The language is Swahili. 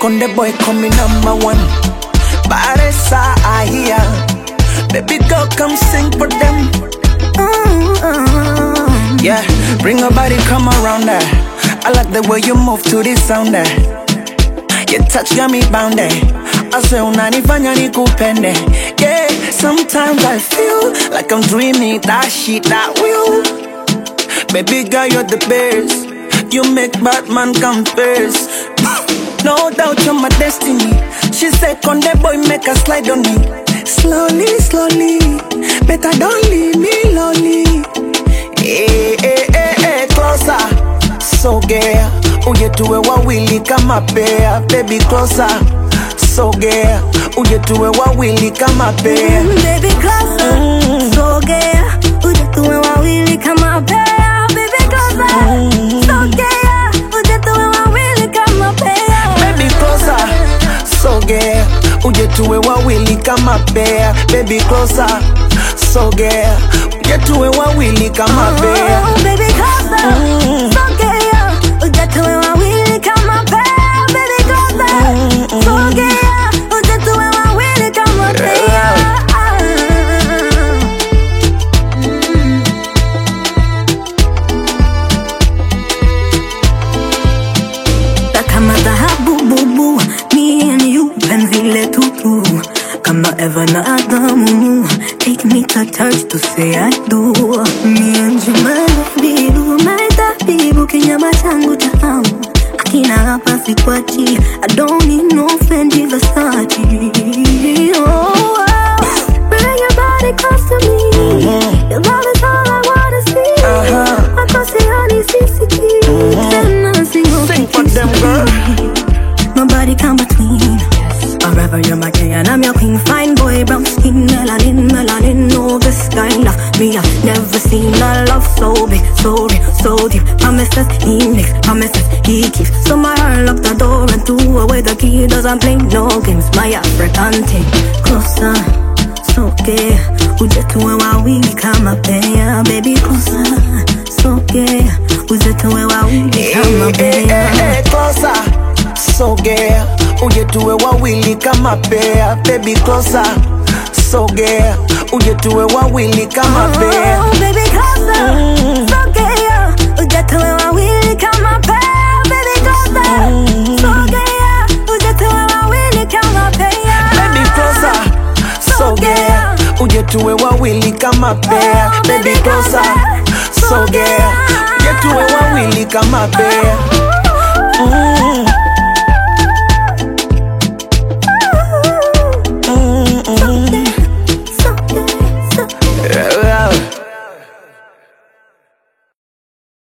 Konde boy coming #1. Baresa I hear. Baby girl come sing for them. Yeah, bring your body, come around there. I like the way you move to this sound there. Your touch got me bound there. I say unanifanya nikupende. Yeah, sometimes I feel like I'm dreaming that shit that real. Baby girl, you're the best. You make Batman come first. No doubt you're my destiny. She said, Konde boy, make a slide on me. Slowly, slowly. Better don't leave me lonely. Hey, hey, hey, hey, closer. So gay. Uje tuwe wawili kama pair. Baby, closer. So gay. Uje tuwe wawili kama pair. Baby, closer. So gay. Uje tuwe wawili kama pair. Baby, closer. So gay. Uje tuwe wawili kama pair. Baby, closer. So gay. Uje tuwe wawili kama pair. Baby, closer. So gay. Uje tuwe wawili kama pair. Baby, closer. So gay. Uje tuwe wawili kama pair. Baby, closer. So gay. Uje tuwe wawili kama pair. Kama dhahabu bubu, me and you, penzi letu tu. Kama Eva na Adamu, take me to church to say I do. Me and you, my baby, my tabibu, kinyama changu tamu. Akina hapa sikwachi, I don't need no Fendi Versace. Oh, bring your body close to me. Your love is all I wanna see. I go say honey, Sing for them, girl. Nobody come between. Forever you're my king and I'm your queen. Fine boy, brown skin, melanin, melanin. No, this kind of me, I've never seen a love so big, so real, so deep. Promises he makes, promises he keeps. So my heart locked the door and threw away the key. Doesn't play no games, my African thing. Closer, so gay. Uje tuwe wawili kama pair. Baby, closer, so gay. Uje tuwe wawili kama pair. Closer, so gay. Uje tuwe wawili kama pair. Baby, closer, so gay. Uje tuwe wawili kama pair. Baby, closer, so gay. Uje tuwe wawili kama pair. Baby, closer, so gay. Uje tuwe wawili kama pair. Baby, closer, so gay. Uje tuwe wawili kama pair. Baby, closer, so gay. Uje tuwe wawili kama pair.